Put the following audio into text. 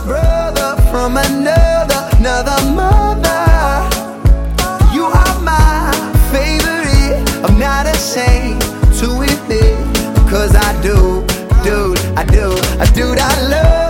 brother from another mother. You are my favorite. I'm not ashamed to admit, 'cause I do, I love